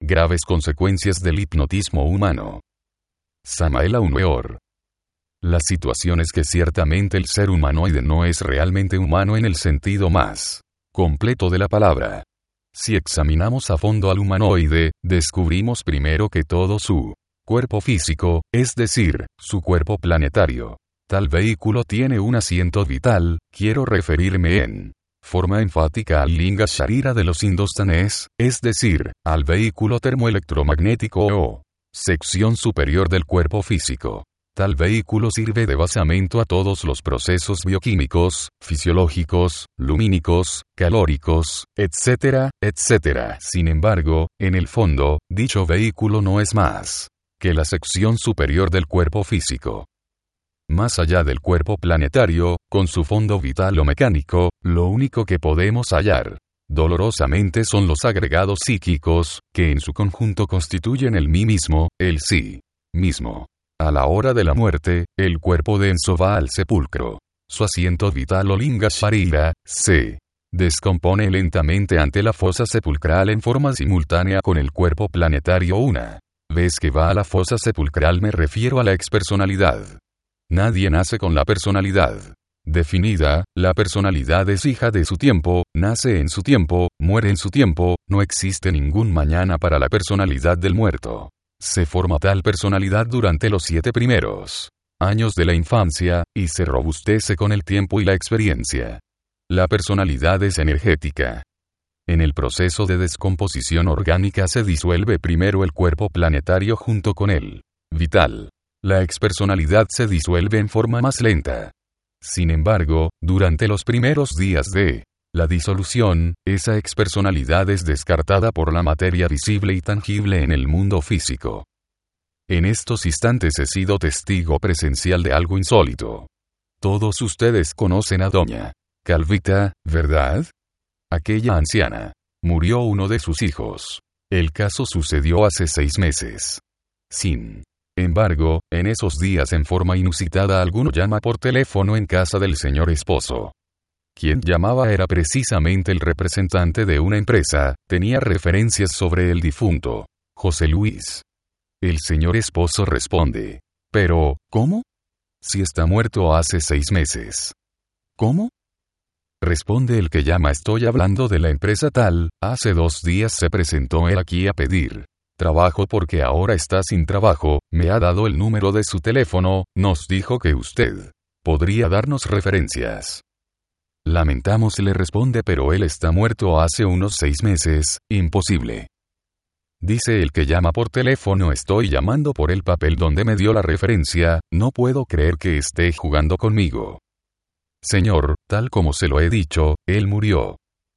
Graves consecuencias del hipnotismo humano. Samael Aun Weor. La situación es que ciertamente el ser humanoide no es realmente humano en el sentido más completo de la palabra. Si examinamos a fondo al humanoide, descubrimos primero que todo su cuerpo físico, es decir, su cuerpo planetario. Tal vehículo tiene un asiento vital, quiero referirme en forma enfática al linga sharira de los indostanes, es decir, al vehículo termoelectromagnético o sección superior del cuerpo físico. Tal vehículo sirve de basamento a todos los procesos bioquímicos, fisiológicos, lumínicos, calóricos, etcétera, etcétera. Sin embargo, en el fondo, dicho vehículo no es más que la sección superior del cuerpo físico. Más allá del cuerpo planetario, con su fondo vital o mecánico, lo único que podemos hallar, dolorosamente, son los agregados psíquicos, que en su conjunto constituyen el mí mismo, el sí mismo. A la hora de la muerte, el cuerpo denso va al sepulcro. Su asiento vital o linga sharira se descompone lentamente ante la fosa sepulcral en forma simultánea con el cuerpo planetario. Una vez que va a la fosa sepulcral me refiero a la expersonalidad. Nadie nace con la personalidad definida, la personalidad es hija de su tiempo, nace en su tiempo, muere en su tiempo, no existe ningún mañana para la personalidad del muerto. Se forma tal personalidad durante los 7 primeros años de la infancia, y se robustece con el tiempo y la experiencia. La personalidad es energética. En el proceso de descomposición orgánica se disuelve primero el cuerpo planetario junto con el vital. La expersonalidad se disuelve en forma más lenta. Sin embargo, durante los primeros días de la disolución, esa expersonalidad es descartada por la materia visible y tangible en el mundo físico. En estos instantes he sido testigo presencial de algo insólito. Todos ustedes conocen a doña Calvita, ¿verdad? Aquella anciana. Murió uno de sus hijos. El caso sucedió hace 6 meses. Sin embargo, en esos días en forma inusitada alguno llama por teléfono en casa del señor esposo. Quien llamaba era precisamente el representante de una empresa, tenía referencias sobre el difunto José Luis. El señor esposo responde: «Pero, ¿cómo? Si está muerto hace 6 meses». «¿Cómo?». Responde el que llama: «Estoy hablando de la empresa tal, hace 2 días se presentó él aquí a pedir trabajo porque ahora está sin trabajo, me ha dado el número de su teléfono, nos dijo que usted podría darnos referencias». «Lamentamos», le responde, «pero él está muerto hace unos 6 meses, imposible». Dice el que llama por teléfono: «Estoy llamando por el papel donde me dio la referencia, no puedo creer que esté jugando conmigo». «Señor, tal como se lo he dicho, él murió».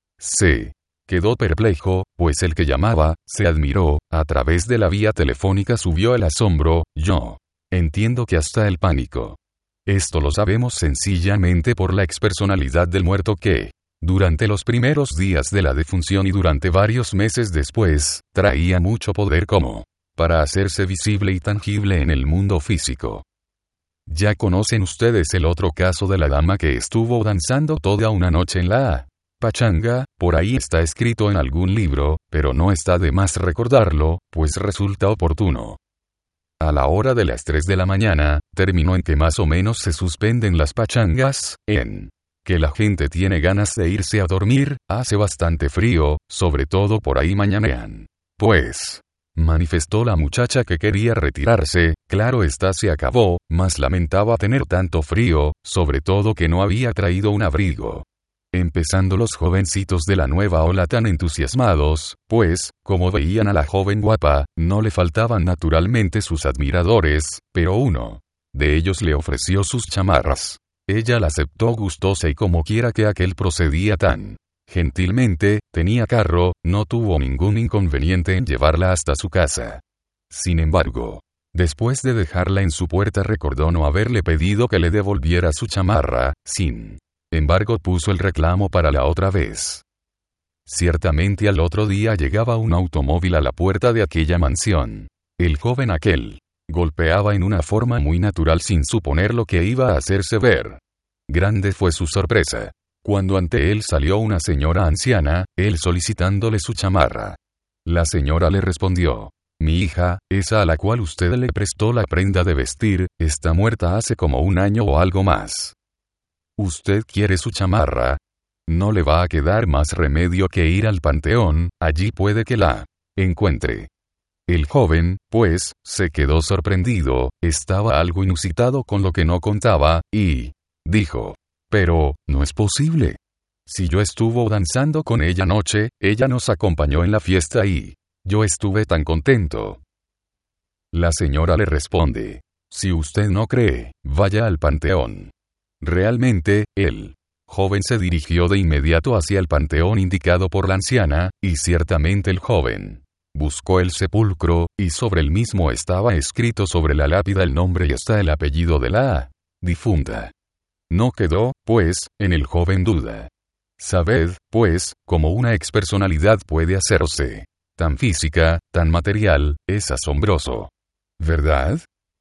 Se quedó perplejo, pues el que llamaba, se admiró, a través de la vía telefónica subió el asombro, yo entiendo que hasta el pánico. Esto lo sabemos sencillamente por la expersonalidad del muerto que, durante los primeros días de la defunción y durante varios meses después, traía mucho poder como para hacerse visible y tangible en el mundo físico. Ya conocen ustedes el otro caso de la dama que estuvo danzando toda una noche en la pachanga, por ahí está escrito en algún libro, pero no está de más recordarlo, pues resulta oportuno. A la hora de las 3 de la mañana, término en que más o menos se suspenden las pachangas, en que la gente tiene ganas de irse a dormir, hace bastante frío, sobre todo por ahí mañanean. Pues, manifestó la muchacha que quería retirarse, claro está se acabó, mas lamentaba tener tanto frío, sobre todo que no había traído un abrigo. Empezando los jovencitos de la nueva ola tan entusiasmados, pues, como veían a la joven guapa, no le faltaban naturalmente sus admiradores, pero uno de ellos le ofreció sus chamarras. Ella la aceptó gustosa y como quiera que aquel procedía tan gentilmente, tenía carro, no tuvo ningún inconveniente en llevarla hasta su casa. Sin embargo, después de dejarla en su puerta recordó no haberle pedido que le devolviera su chamarra, sin embargo puso el reclamo para la otra vez. Ciertamente al otro día llegaba un automóvil a la puerta de aquella mansión. El joven aquel golpeaba en una forma muy natural sin suponer lo que iba a hacerse ver. Grande fue su sorpresa cuando ante él salió una señora anciana, él solicitándole su chamarra. La señora le respondió: mi hija, esa a la cual usted le prestó la prenda de vestir, está muerta hace como un año o algo más. ¿Usted quiere su chamarra? No le va a quedar más remedio que ir al panteón, allí puede que la encuentre. El joven, pues, se quedó sorprendido, estaba algo inusitado con lo que no contaba, y dijo: pero, no es posible. Si yo estuve danzando con ella anoche, ella nos acompañó en la fiesta y yo estuve tan contento. La señora le responde: si usted no cree, vaya al panteón. Realmente, el joven se dirigió de inmediato hacia el panteón indicado por la anciana, y ciertamente el joven buscó el sepulcro, y sobre el mismo estaba escrito sobre la lápida el nombre y hasta el apellido de la difunta. No quedó, pues, en el joven duda. Sabed, pues, cómo una expersonalidad puede hacerse tan física, tan material, es asombroso. ¿Verdad?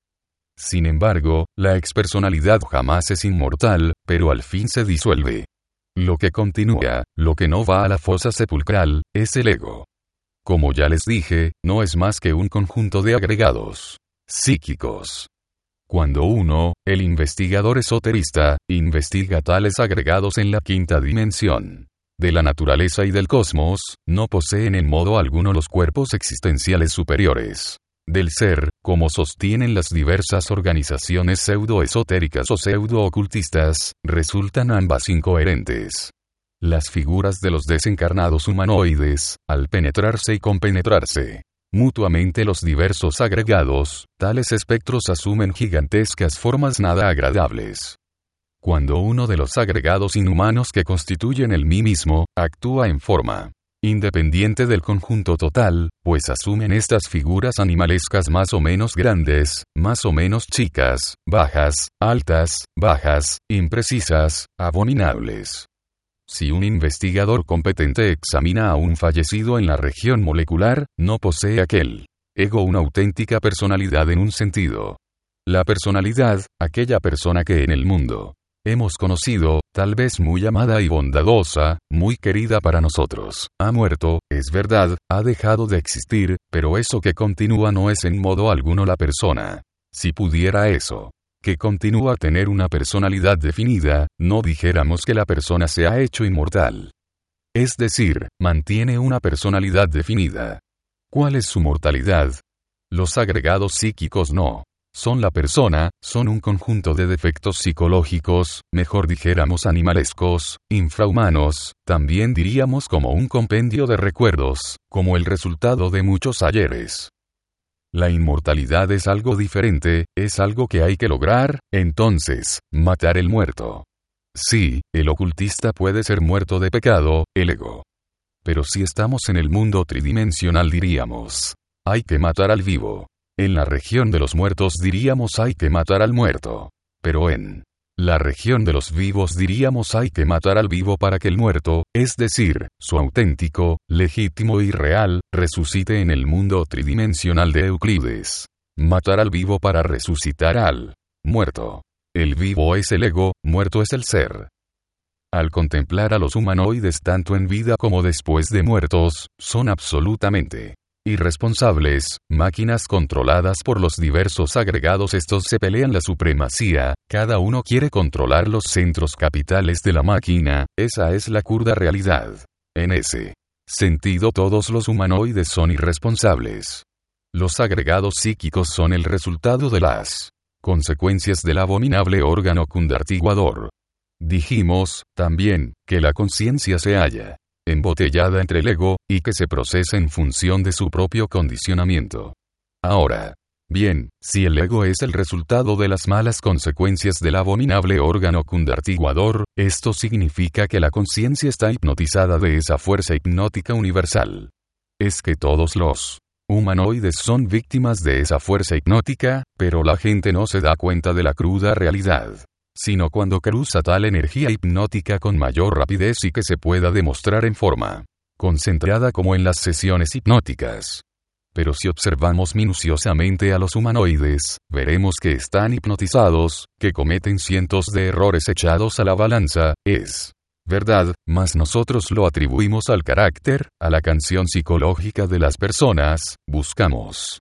Sin embargo, la expersonalidad jamás es inmortal, pero al fin se disuelve. Lo que continúa, lo que no va a la fosa sepulcral, es el ego. Como ya les dije, no es más que un conjunto de agregados psíquicos. Cuando uno, el investigador esoterista, investiga tales agregados en la quinta dimensión de la naturaleza y del cosmos, no poseen en modo alguno los cuerpos existenciales superiores del ser, como sostienen las diversas organizaciones pseudo-esotéricas o pseudo-ocultistas, resultan ambas incoherentes. Las figuras de los desencarnados humanoides, al penetrarse y compenetrarse mutuamente los diversos agregados, tales espectros asumen gigantescas formas nada agradables. Cuando uno de los agregados inhumanos que constituyen el mí mismo, actúa en forma independiente del conjunto total, pues asumen estas figuras animalescas más o menos grandes, más o menos chicas, bajas, altas, bajas, imprecisas, abominables. Si un investigador competente examina a un fallecido en la región molecular, no posee aquel ego una auténtica personalidad en un sentido. La personalidad, aquella persona que en el mundo hemos conocido, tal vez muy amada y bondadosa, muy querida para nosotros, ha muerto, es verdad, ha dejado de existir, pero eso que continúa no es en modo alguno la persona. Si pudiera eso que continúa a tener una personalidad definida, no dijéramos que la persona se ha hecho inmortal. Es decir, mantiene una personalidad definida. ¿Cuál es su mortalidad? Los agregados psíquicos no son la persona, son un conjunto de defectos psicológicos, mejor dijéramos animalescos, infrahumanos, también diríamos como un compendio de recuerdos, como el resultado de muchos ayeres. La inmortalidad es algo diferente, es algo que hay que lograr, entonces, matar el muerto. Sí, el ocultista puede ser muerto de pecado, el ego. Pero si estamos en el mundo tridimensional diríamos, hay que matar al vivo. En la región de los muertos diríamos hay que matar al muerto. Pero en la región de los vivos diríamos hay que matar al vivo para que el muerto, es decir, su auténtico, legítimo y real, resucite en el mundo tridimensional de Euclides. Matar al vivo para resucitar al muerto. El vivo es el ego, muerto es el ser. Al contemplar a los humanoides tanto en vida como después de muertos, son absolutamente irresponsables, máquinas controladas por los diversos agregados. Estos se pelean la supremacía, cada uno quiere controlar los centros capitales de la máquina, esa es la cruda realidad. En ese sentido todos los humanoides son irresponsables. Los agregados psíquicos son el resultado de las consecuencias del abominable órgano cundartiguador. Dijimos, también, que la conciencia se halla embotellada entre el ego, y que se procesa en función de su propio condicionamiento. Ahora, bien, si el ego es el resultado de las malas consecuencias del abominable órgano cundartiguador, esto significa que la conciencia está hipnotizada de esa fuerza hipnótica universal. Es que todos los humanoides son víctimas de esa fuerza hipnótica, pero la gente no se da cuenta de la cruda realidad, sino cuando cruza tal energía hipnótica con mayor rapidez y que se pueda demostrar en forma concentrada como en las sesiones hipnóticas. Pero si observamos minuciosamente a los humanoides, veremos que están hipnotizados, que cometen cientos de errores echados a la balanza, es verdad, mas nosotros lo atribuimos al carácter, a la canción psicológica de las personas, buscamos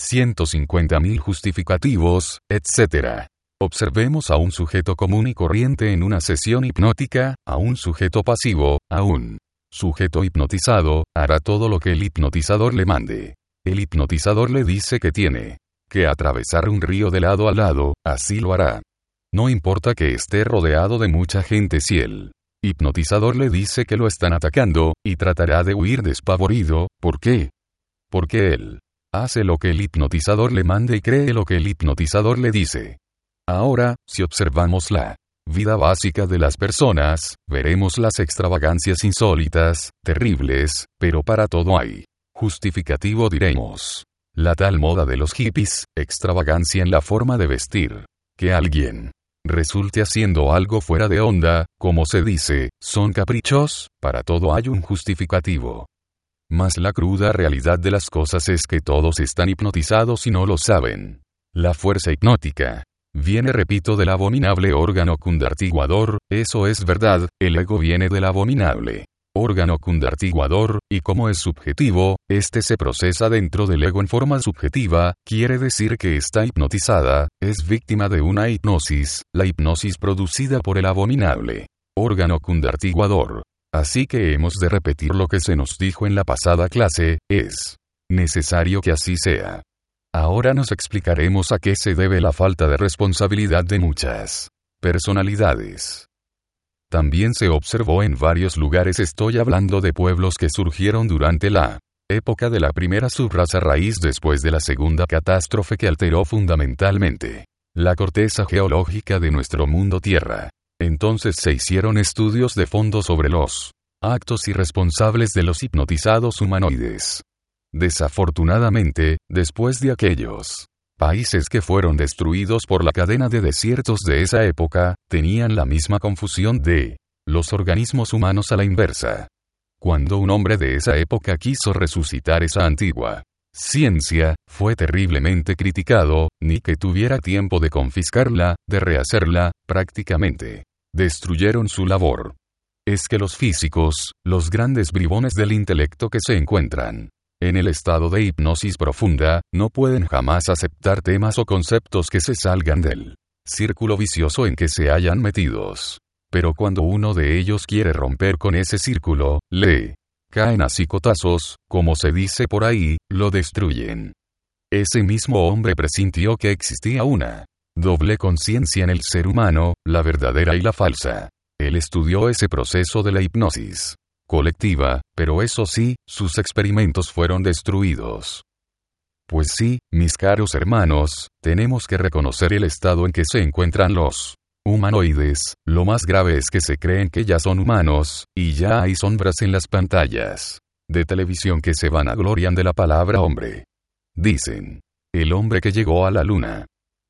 150.000 justificativos, etc. Observemos a un sujeto común y corriente en una sesión hipnótica, a un sujeto pasivo, a un sujeto hipnotizado, hará todo lo que el hipnotizador le mande. El hipnotizador le dice que tiene que atravesar un río de lado a lado, así lo hará. No importa que esté rodeado de mucha gente si el hipnotizador le dice que lo están atacando, y tratará de huir despavorido. ¿Por qué? Porque él hace lo que el hipnotizador le mande y cree lo que el hipnotizador le dice. Ahora, si observamos la vida básica de las personas, veremos las extravagancias insólitas, terribles, pero para todo hay justificativo, diremos. La tal moda de los hippies, extravagancia en la forma de vestir. Que alguien resulte haciendo algo fuera de onda, como se dice, son caprichos, para todo hay un justificativo. Mas la cruda realidad de las cosas es que todos están hipnotizados y no lo saben. La fuerza hipnótica viene, repito, del abominable órgano cundartiguador, eso es verdad, el ego viene del abominable órgano cundartiguador, y como es subjetivo, este se procesa dentro del ego en forma subjetiva, quiere decir que está hipnotizada, es víctima de una hipnosis, la hipnosis producida por el abominable órgano cundartiguador. Así que hemos de repetir lo que se nos dijo en la pasada clase, es necesario que así sea. Ahora nos explicaremos a qué se debe la falta de responsabilidad de muchas personalidades. También se observó en varios lugares, estoy hablando de pueblos que surgieron durante la época de la primera subraza raíz después de la segunda catástrofe que alteró fundamentalmente la corteza geológica de nuestro mundo Tierra. Entonces se hicieron estudios de fondo sobre los actos irresponsables de los hipnotizados humanoides. Desafortunadamente, después de aquellos países que fueron destruidos por la cadena de desiertos de esa época, tenían la misma confusión de los organismos humanos a la inversa. Cuando un hombre de esa época quiso resucitar esa antigua ciencia, fue terriblemente criticado, ni que tuviera tiempo de confiscarla, de rehacerla, prácticamente destruyeron su labor. Es que los físicos, los grandes bribones del intelecto que se encuentran en el estado de hipnosis profunda, no pueden jamás aceptar temas o conceptos que se salgan del círculo vicioso en que se hayan metidos. Pero cuando uno de ellos quiere romper con ese círculo, le caen a sicotazos, como se dice por ahí, lo destruyen. Ese mismo hombre presintió que existía una doble conciencia en el ser humano, la verdadera y la falsa. Él estudió ese proceso de la hipnosis colectiva, pero eso sí, sus experimentos fueron destruidos. Pues sí, mis caros hermanos, tenemos que reconocer el estado en que se encuentran los humanoides. Lo más grave es que se creen que ya son humanos, y ya hay sombras en las pantallas de televisión que se vanaglorian de la palabra hombre. Dicen, el hombre que llegó a la luna.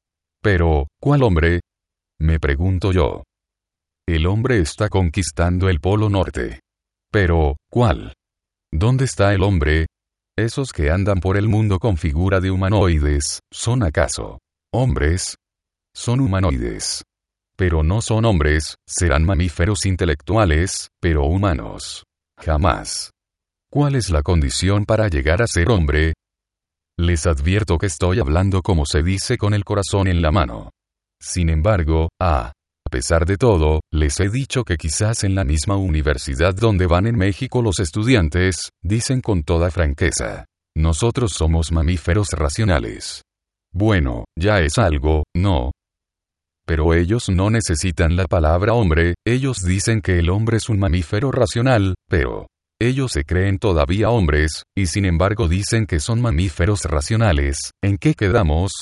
Pero, ¿cuál hombre? Me pregunto yo. El hombre está conquistando el Polo Norte. Pero, ¿cuál? ¿Dónde está el hombre? Esos que andan por el mundo con figura de humanoides, ¿son acaso hombres? Son humanoides. Pero no son hombres, serán mamíferos intelectuales, pero humanos. Jamás. ¿Cuál es la condición para llegar a ser hombre? Les advierto que estoy hablando como se dice con el corazón en la mano. Sin embargo, a pesar de todo, les he dicho que quizás en la misma universidad donde van en México los estudiantes, dicen con toda franqueza, nosotros somos mamíferos racionales. Bueno, ya es algo, ¿no? Pero ellos no necesitan la palabra hombre, ellos dicen que el hombre es un mamífero racional, pero ellos se creen todavía hombres, y sin embargo dicen que son mamíferos racionales. ¿En qué quedamos?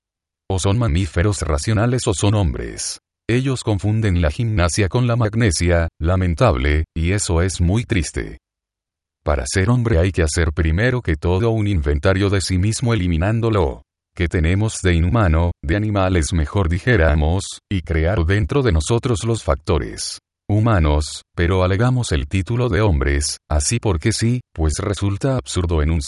O son mamíferos racionales o son hombres. Ellos confunden la gimnasia con la magnesia, lamentable, y eso es muy triste. Para ser hombre hay que hacer primero que todo un inventario de sí mismo eliminando lo que tenemos de inhumano, de animales mejor dijéramos, y crear dentro de nosotros los factores humanos, pero alegamos el título de hombres, así porque sí, pues resulta absurdo en un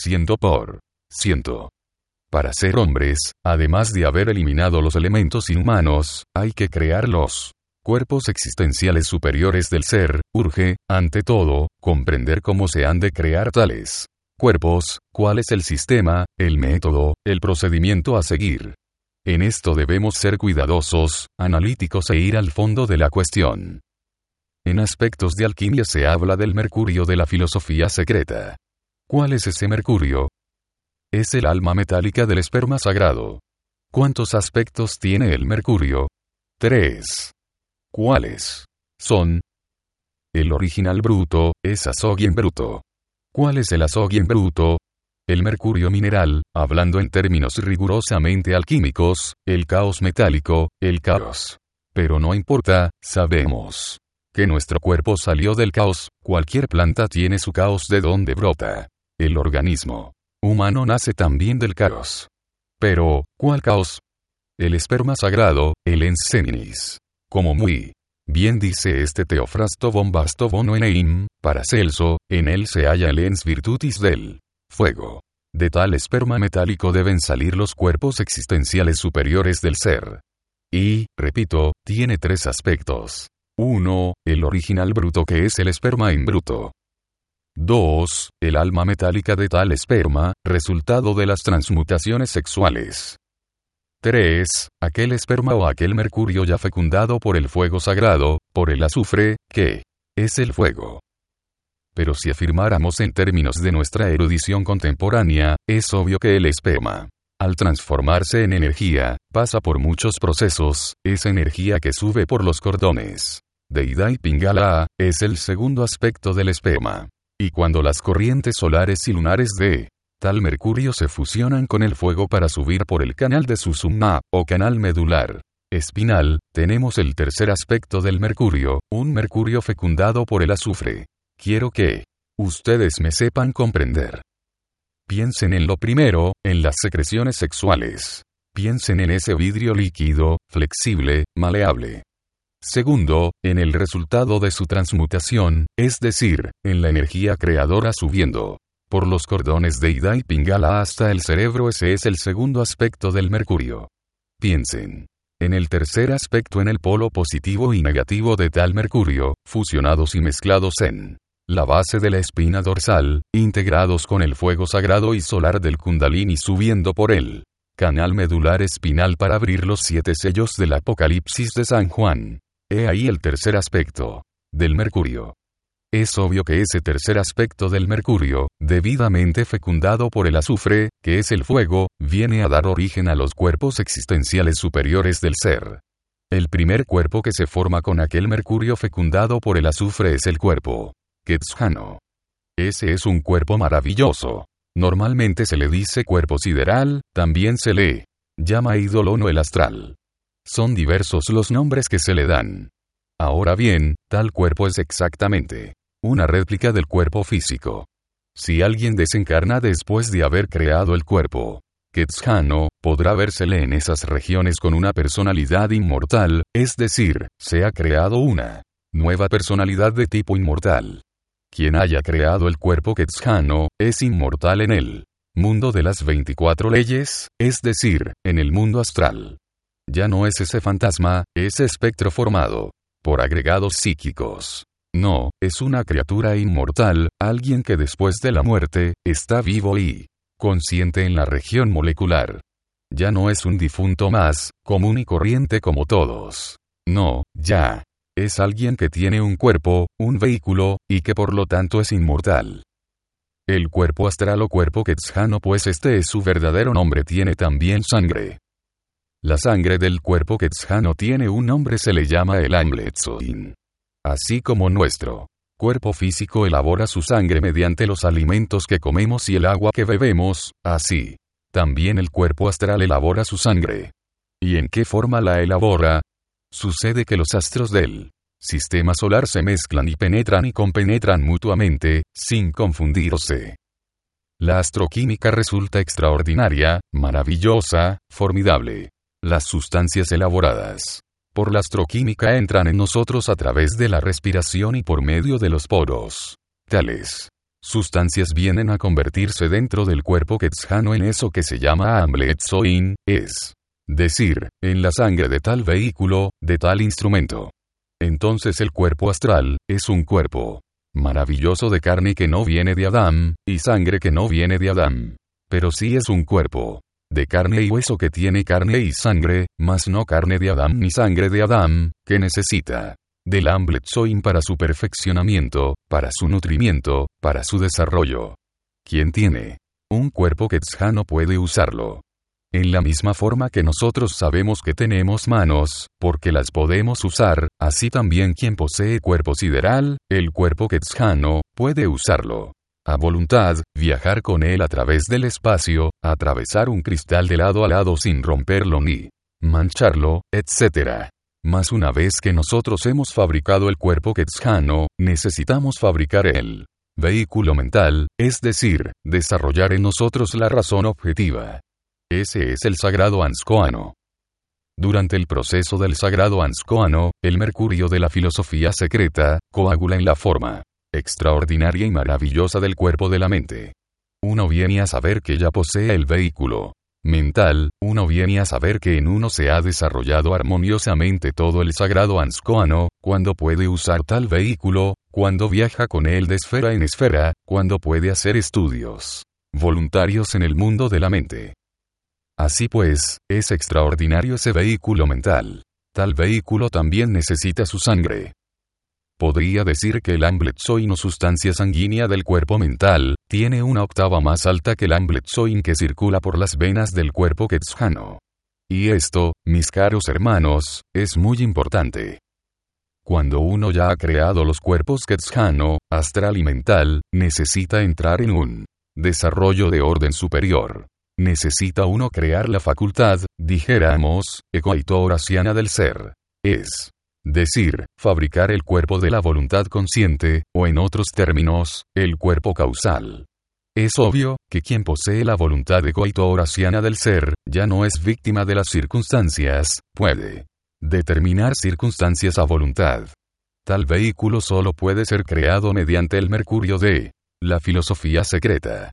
100%. Para ser hombres, además de haber eliminado los elementos inhumanos, hay que crearlos Cuerpos existenciales superiores del ser, urge, ante todo, comprender cómo se han de crear tales cuerpos, cuál es el sistema, el método, el procedimiento a seguir. En esto debemos ser cuidadosos, analíticos e ir al fondo de la cuestión. En aspectos de alquimia se habla del mercurio de la filosofía secreta. ¿Cuál es ese mercurio? Es el alma metálica del esperma sagrado. ¿Cuántos aspectos tiene el mercurio? 3. ¿Cuáles son? El original bruto, es azogien bruto. ¿Cuál es el azogien bruto? El mercurio mineral, hablando en términos rigurosamente alquímicos, el caos metálico, el caos. Pero no importa, sabemos que nuestro cuerpo salió del caos, cualquier planta tiene su caos de donde brota. El organismo humano nace también del caos. Pero, ¿cuál caos? El esperma sagrado, el ens seminis. Como muy bien dice este Teofrasto Bombasto Bono Eneim, Paracelso, en él se halla el ens virtutis del fuego. De tal esperma metálico deben salir los cuerpos existenciales superiores del ser. Y, repito, tiene 3 aspectos. 1. El original bruto que es el esperma in bruto. 2. El alma metálica de tal esperma, resultado de las transmutaciones sexuales. 3. Aquel esperma o aquel mercurio ya fecundado por el fuego sagrado, por el azufre, que es el fuego. Pero si afirmáramos en términos de nuestra erudición contemporánea, es obvio que el esperma, al transformarse en energía, pasa por muchos procesos, esa energía que sube por los cordones de Ida y Pingala, es el segundo aspecto del esperma. Y cuando las corrientes solares y lunares de tal mercurio se fusionan con el fuego para subir por el canal de Susumna, o canal medular espinal, tenemos el tercer aspecto del mercurio, un mercurio fecundado por el azufre. Quiero que ustedes me sepan comprender. Piensen en lo primero, en las secreciones sexuales. Piensen en ese vidrio líquido, flexible, maleable. Segundo, en el resultado de su transmutación, es decir, en la energía creadora subiendo por los cordones de Ida y Pingala hasta el cerebro. Ese es el segundo aspecto del mercurio. Piensen en el tercer aspecto, en el polo positivo y negativo de tal mercurio, fusionados y mezclados en la base de la espina dorsal, integrados con el fuego sagrado y solar del Kundalini subiendo por el canal medular espinal para abrir los 7 sellos del Apocalipsis de San Juan. He ahí el tercer aspecto del mercurio. Es obvio que ese tercer aspecto del mercurio, debidamente fecundado por el azufre, que es el fuego, viene a dar origen a los cuerpos existenciales superiores del ser. El primer cuerpo que se forma con aquel mercurio fecundado por el azufre es el cuerpo Quetzjano. Ese es un cuerpo maravilloso. Normalmente se le dice cuerpo sideral, también se le llama ídolo o el astral. Son diversos los nombres que se le dan. Ahora bien, tal cuerpo es exactamente una réplica del cuerpo físico. Si alguien desencarna después de haber creado el cuerpo Quetzjano, podrá vérsele en esas regiones con una personalidad inmortal, es decir, se ha creado una nueva personalidad de tipo inmortal. Quien haya creado el cuerpo Quetzjano, es inmortal en el mundo de las 24 leyes, es decir, en el mundo astral. Ya no es ese fantasma, ese espectro formado por agregados psíquicos. No, es una criatura inmortal, alguien que después de la muerte, está vivo y consciente en la región molecular. Ya no es un difunto más, común y corriente como todos. No, ya es alguien que tiene un cuerpo, un vehículo, y que por lo tanto es inmortal. El cuerpo astral o cuerpo Quetzjano, pues este es su verdadero nombre, tiene también sangre. La sangre del cuerpo Quetzjano tiene un nombre, se le llama el Amletzoin. Así como nuestro cuerpo físico elabora su sangre mediante los alimentos que comemos y el agua que bebemos, así también el cuerpo astral elabora su sangre. ¿Y en qué forma la elabora? Sucede que los astros del sistema solar se mezclan y penetran y compenetran mutuamente, sin confundirse. La astroquímica resulta extraordinaria, maravillosa, formidable. Las sustancias elaboradas por la astroquímica entran en nosotros a través de la respiración y por medio de los poros. Tales sustancias vienen a convertirse dentro del cuerpo Quetzjano en eso que se llama Amletzoin, es decir, en la sangre de tal vehículo, de tal instrumento. entonces el cuerpo astral es un cuerpo maravilloso de carne que no viene de Adán, y sangre que no viene de Adán. Pero sí es un cuerpo de carne y hueso que tiene carne y sangre, mas no carne de Adán ni sangre de Adán, que necesita del Ambletzoin para su perfeccionamiento, para su nutrimiento, para su desarrollo. Quien tiene un cuerpo Quetzalá no puede usarlo. En la misma forma que nosotros sabemos que tenemos manos, porque las podemos usar, así también quien posee cuerpo sideral, el cuerpo Quetzalá puede usarlo. A voluntad, viajar con él a través del espacio, atravesar un cristal de lado a lado sin romperlo ni mancharlo, etc. Mas una vez que nosotros hemos fabricado el cuerpo Quetzalá, necesitamos fabricar el vehículo mental, es decir, desarrollar en nosotros la razón objetiva. Ese es el sagrado Anscoano. Durante el proceso del sagrado Anscoano, el mercurio de la filosofía secreta coagula en la forma extraordinaria y maravillosa del cuerpo de la mente. Uno viene a saber que ya posee el vehículo mental, uno viene a saber que en uno se ha desarrollado armoniosamente todo el sagrado Anscoano, cuando puede usar tal vehículo, cuando viaja con él de esfera en esfera, cuando puede hacer estudios voluntarios en el mundo de la mente. Así pues, es extraordinario ese vehículo mental. Tal vehículo también necesita su sangre. Podría decir que el Ambletzoin o sustancia sanguínea del cuerpo mental, tiene una octava más alta que el Ambletzoin que circula por las venas del cuerpo Quetzalá. Y esto, mis caros hermanos, es muy importante. Cuando uno ya ha creado los cuerpos Quetzalá, astral y mental, necesita entrar en un desarrollo de orden superior. Necesita uno crear la facultad, dijéramos, ecoautoraciana del ser. Es decir, fabricar el cuerpo de la voluntad consciente, o en otros términos, el cuerpo causal. Es obvio que quien posee la voluntad ecoautoraciana del ser, ya no es víctima de las circunstancias, puede determinar circunstancias a voluntad. Tal vehículo solo puede ser creado mediante el mercurio de la filosofía secreta.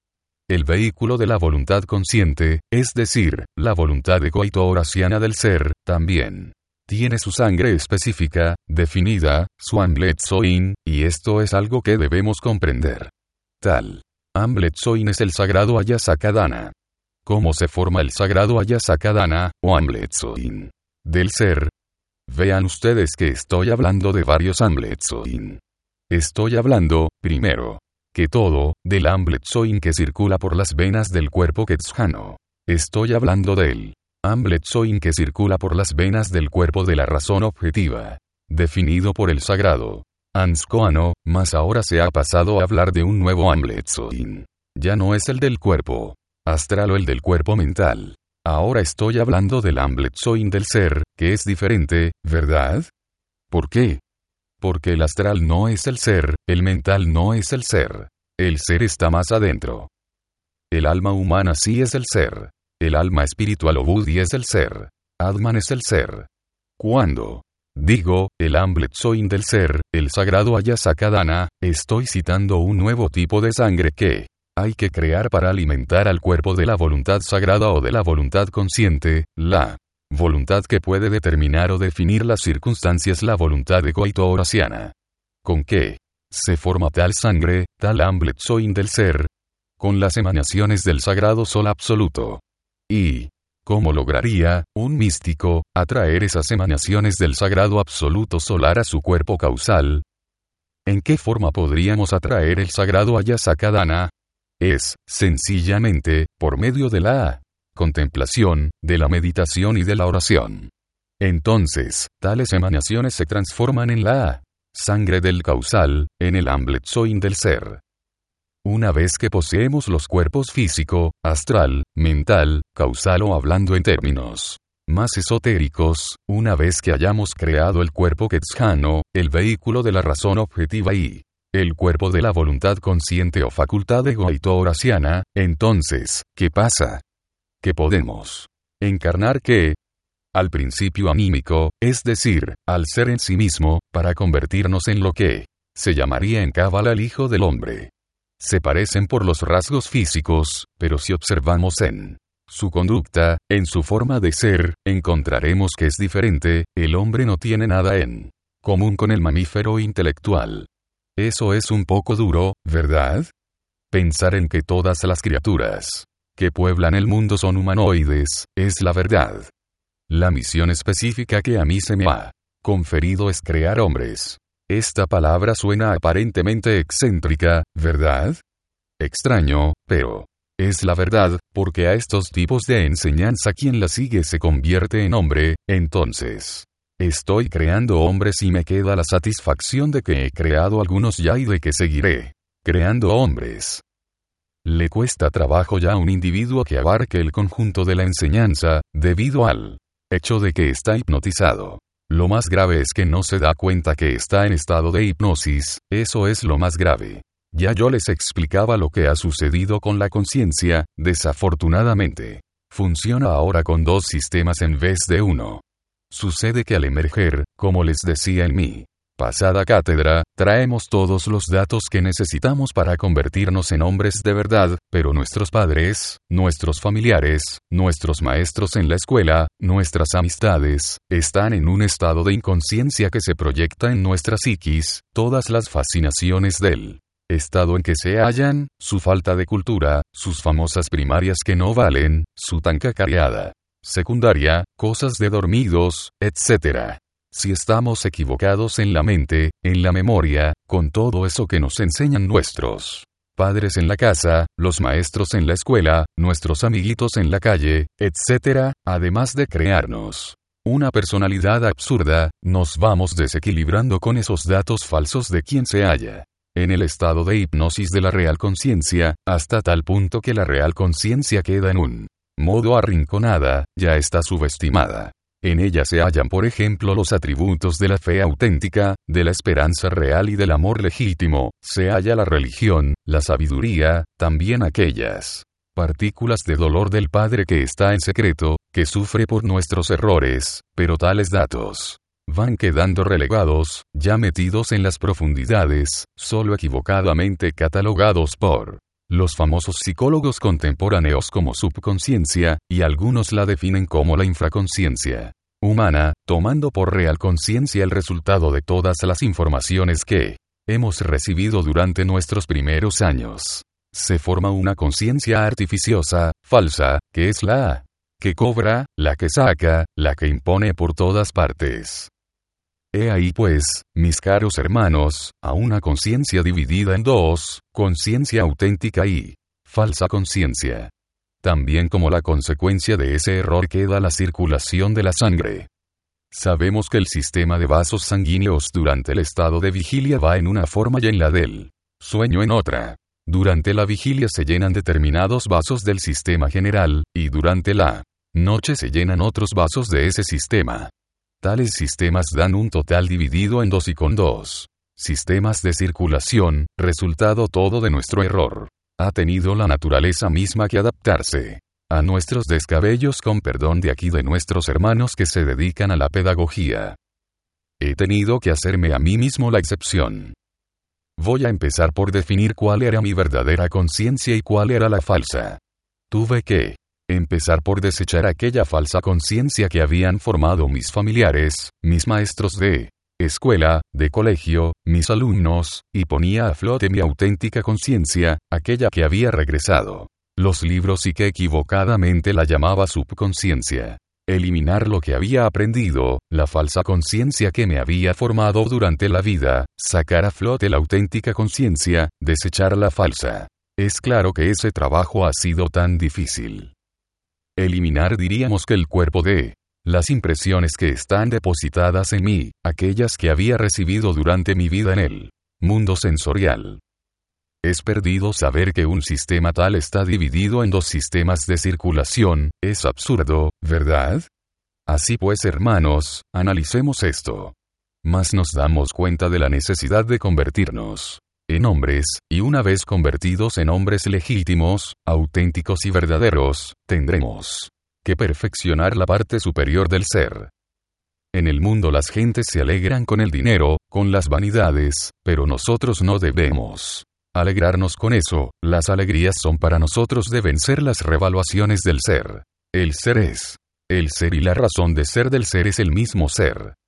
El vehículo de la voluntad consciente, es decir, la voluntad ecoautoraciana del ser, también tiene su sangre específica, definida, su Ambletzoin, y esto es algo que debemos comprender. Tal Ambletzoin es el sagrado Ayasakadana. ¿Cómo se forma el sagrado Ayasakadana, o Ambletzoin del ser? Vean ustedes que estoy hablando de varios Ambletzoin. Estoy hablando, primero, que todo, del Ambletzoin que circula por las venas del cuerpo Quetzalá. Estoy hablando del Ambletzoin que circula por las venas del cuerpo de la razón objetiva, definido por el sagrado Anscoano, mas ahora se ha pasado a hablar de un nuevo Ambletzoin. Ya no es el del cuerpo astral o el del cuerpo mental. Ahora estoy hablando del Ambletzoin del ser, que es diferente, ¿verdad? ¿Por qué? Porque el astral no es el ser, el mental no es el ser. El ser está más adentro. El alma humana sí es el ser. El alma espiritual o Buddhi es el ser. Atman es el ser. Cuando digo, el Ambletzoin del ser, el sagrado Ayasakadana, estoy citando un nuevo tipo de sangre que hay que crear para alimentar al cuerpo de la voluntad sagrada o de la voluntad consciente, la voluntad que puede determinar o definir las circunstancias, la voluntad ecoautoraciana. ¿Con qué se forma tal sangre, tal Ambletzoin del ser? Con las emanaciones del sagrado sol absoluto. ¿Y cómo lograría un místico atraer esas emanaciones del sagrado absoluto solar a su cuerpo causal? ¿En qué forma podríamos atraer el sagrado Ayasakadana? Es, sencillamente, por medio de la contemplación, de la meditación y de la oración. Entonces, tales emanaciones se transforman en la sangre del causal, en el Ambletzoin del ser. Una vez que poseemos los cuerpos físico, astral, mental, causal o hablando en términos más esotéricos, una vez que hayamos creado el cuerpo Quetzalá, el vehículo de la razón objetiva y el cuerpo de la voluntad consciente o facultad egoautoraciana, entonces, ¿qué pasa? Que podemos encarnar que al principio anímico, es decir, al ser en sí mismo, para convertirnos en lo que se llamaría en Cábala el Hijo del Hombre. Se parecen por los rasgos físicos, pero si observamos en su conducta, en su forma de ser, encontraremos que es diferente. El hombre no tiene nada en común con el mamífero intelectual. Eso es un poco duro, ¿verdad? Pensar en que todas las criaturas que pueblan el mundo son humanoides, es la verdad. La misión específica que a mí se me ha conferido es crear hombres. Esta palabra suena aparentemente excéntrica, ¿verdad? Extraño, pero es la verdad, porque a estos tipos de enseñanza quien la sigue se convierte en hombre, entonces estoy creando hombres y me queda la satisfacción de que he creado algunos ya y de que seguiré creando hombres. Le cuesta trabajo ya a un individuo que abarque el conjunto de la enseñanza, debido al hecho de que está hipnotizado. Lo más grave es que no se da cuenta que está en estado de hipnosis, eso es lo más grave. Ya yo les explicaba lo que ha sucedido con la conciencia, desafortunadamente. Funciona ahora con dos sistemas en vez de uno. Sucede que al emerger, como les decía en mi pasada cátedra, traemos todos los datos que necesitamos para convertirnos en hombres de verdad, pero nuestros padres, nuestros familiares, nuestros maestros en la escuela, nuestras amistades, están en un estado de inconsciencia que se proyecta en nuestra psiquis, todas las fascinaciones del estado en que se hallan, su falta de cultura, sus famosas primarias que no valen, su tan cacareada secundaria, cosas de dormidos, etc. Si estamos equivocados en la mente, en la memoria, con todo eso que nos enseñan nuestros padres en la casa, los maestros en la escuela, nuestros amiguitos en la calle, etc., además de crearnos una personalidad absurda, nos vamos desequilibrando con esos datos falsos de quien se halla en el estado de hipnosis de la real conciencia, hasta tal punto que la real conciencia queda en un modo arrinconada, ya está subestimada. En ella se hallan por ejemplo los atributos de la fe auténtica, de la esperanza real y del amor legítimo, se halla la religión, la sabiduría, también aquellas partículas de dolor del Padre que está en secreto, que sufre por nuestros errores, pero tales datos van quedando relegados, ya metidos en las profundidades, solo equivocadamente catalogados por los famosos psicólogos contemporáneos como subconsciencia, y algunos la definen como la infraconsciencia humana, tomando por real conciencia el resultado de todas las informaciones que hemos recibido durante nuestros primeros años. Se forma una conciencia artificiosa, falsa, que es la que cobra, la que saca, la que impone por todas partes. He ahí pues, mis caros hermanos, a una conciencia dividida en dos, conciencia auténtica y falsa conciencia. También como la consecuencia de ese error queda la circulación de la sangre. Sabemos que el sistema de vasos sanguíneos durante el estado de vigilia va en una forma y en la del sueño en otra. Durante la vigilia se llenan determinados vasos del sistema general, y durante la noche se llenan otros vasos de ese sistema. Tales sistemas dan un total dividido en dos y con dos sistemas de circulación, resultado todo de nuestro error. Ha tenido la naturaleza misma que adaptarse a nuestros descabellos con perdón de aquí de nuestros hermanos que se dedican a la pedagogía. He tenido que hacerme a mí mismo la excepción. Voy a empezar por definir cuál era mi verdadera conciencia y cuál era la falsa. Tuve que empezar por desechar aquella falsa conciencia que habían formado mis familiares, mis maestros de escuela, de colegio, mis alumnos, y ponía a flote mi auténtica conciencia, aquella que había regresado los libros y que equivocadamente la llamaba subconsciencia. Eliminar lo que había aprendido, la falsa conciencia que me había formado durante la vida, sacar a flote la auténtica conciencia, desechar la falsa. Es claro que ese trabajo ha sido tan difícil. Eliminar diríamos que el cuerpo de las impresiones que están depositadas en mí, aquellas que había recibido durante mi vida en el mundo sensorial. Es perdido saber que un sistema tal está dividido en dos sistemas de circulación, es absurdo, ¿verdad? Así pues, hermanos, analicemos esto. Mas nos damos cuenta de la necesidad de convertirnos en hombres, y una vez convertidos en hombres legítimos, auténticos y verdaderos, tendremos que perfeccionar la parte superior del ser. En el mundo las gentes se alegran con el dinero, con las vanidades, pero nosotros no debemos alegrarnos con eso, las alegrías son para nosotros deben ser las revaluaciones del ser. El ser es el ser y la razón de ser del ser es el mismo ser.